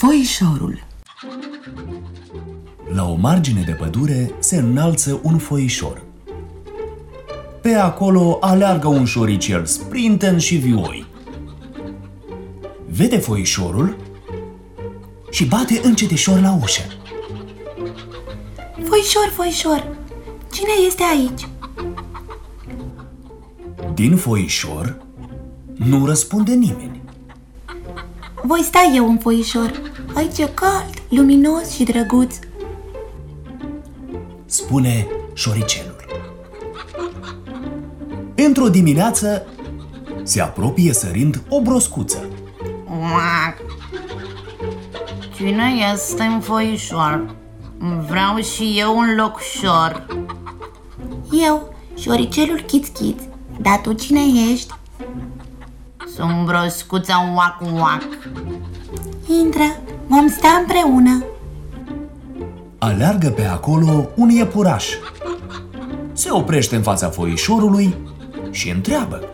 Foișorul. La o margine de pădure se înalță un foișor. Pe acolo aleargă un șoricel sprinten și vioi. Vede foișorul și bate încetișor la ușă. Foișor, foișor, cine este aici? Din foișor nu răspunde nimeni. Voi sta eu în foișor. Aici e cald, luminos și drăguț, spune șoricelul. Într-o dimineață se apropie sărind o broscuță. Uac! Cine este în foișor? Vreau și eu un locșor. Eu, șoricelul Chit-Chit. Dar tu cine ești? Sunt broscuța Uac-Uac. Intră, vom sta împreună. Aleargă pe acolo un iepuraș. Se oprește în fața foișorului și întreabă.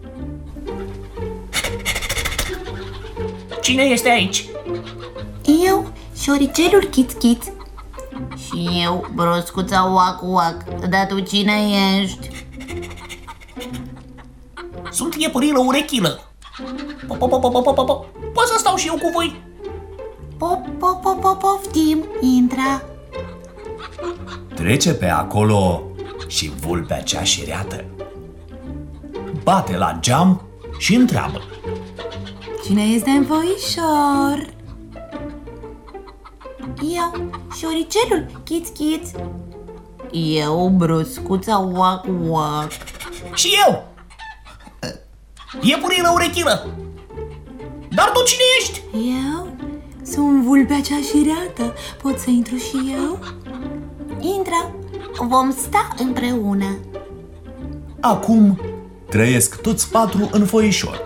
Cine este aici? Eu, șoricelul Chit-Chit. Și eu, broscuța Uac-Uac. Dar tu cine ești? Sunt iepurilă urechilă. Pot să stau și eu cu voi? Poftim, intră. Trece pe acolo și vulpea cea șireată. Bate la geam și întreabă. Cine este în foișor? Eu, șoricelul Chit-Chit. Eu, broscuța Uac-Uac. Și eu! Iepurilă urechilă. Dar tu cine ești? Eu sunt vulpea cea șireată. Pot să intru și eu? Intră, vom sta împreună. Acum trăiesc toți patru în foișor.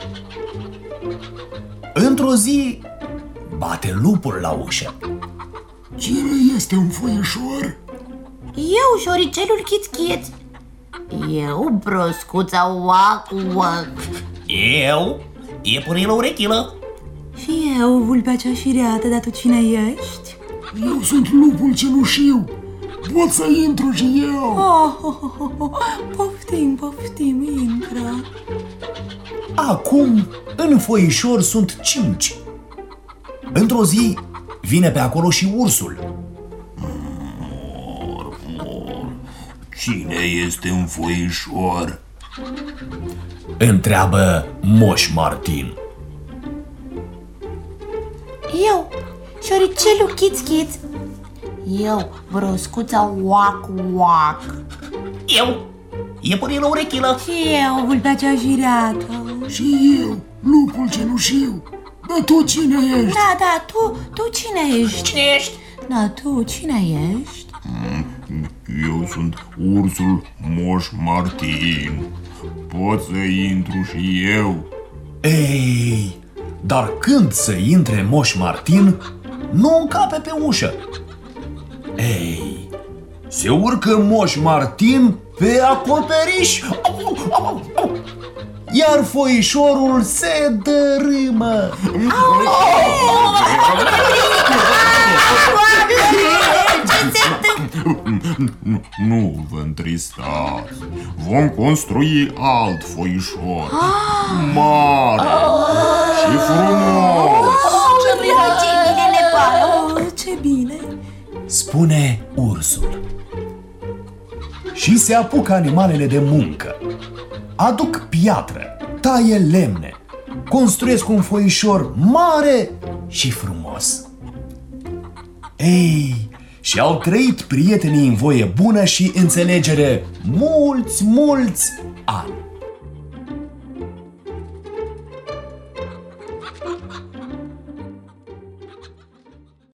Într-o zi bate lupul la ușă. Cine este în foișor? Eu, șoricelul Chit-Chit. Eu, broscuța Uac-Uac. Eu? Iepurilă urechilă. Și eu, vulpea cea șireată, dar tu cine ești? Eu sunt lupul cenușiu. Pot să intru și eu? Poftim, intră. Acum în foișor sunt 5. Într-o zi vine pe acolo și ursul. Cine este în foișor? Întreabă Moș Martin. Eu, șoricelul Chit-Chit. Eu, broscuța Uac-Uac. Eu? Iepurilă urechilă. Și eu, vulpea cea șireată. Și eu, lupul cenușiu. Dar tu cine ești? Da, tu cine ești? Cine ești? Da, tu cine ești? Eu sunt ursul Moș Martin. Pot să intru și eu? Ei, dar când să intre Moș Martin, nu încape pe ușă. Ei, se urcă Moș Martin pe acoperiș, iar foișorul se dărâmă. Nu vă întristați. Vom construi alt foișor. Mare și frumos. Ce bine! Spune ursul. Și se apucă animalele de muncă. Aduc piatră, taie lemne, construiesc un foișor mare și frumos. Ei, și-au trăit prietenii în voie bună și înțelegere mulți ani.